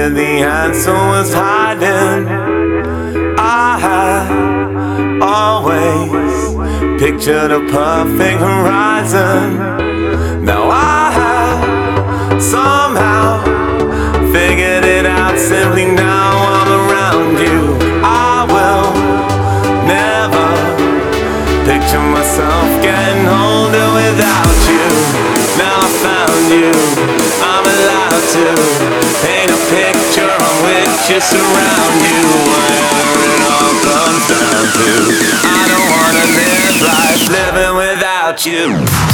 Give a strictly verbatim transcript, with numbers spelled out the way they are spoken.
figured the answer was hiding. I had always pictured a perfect horizon. Now I have somehow figured it out. Simply now I'm around you. I will never picture myself getting older without you. Now I found you, I'm allowed to paint a picture on which you surround you. Whatever it all comes down to, I don't wanna live life living without you.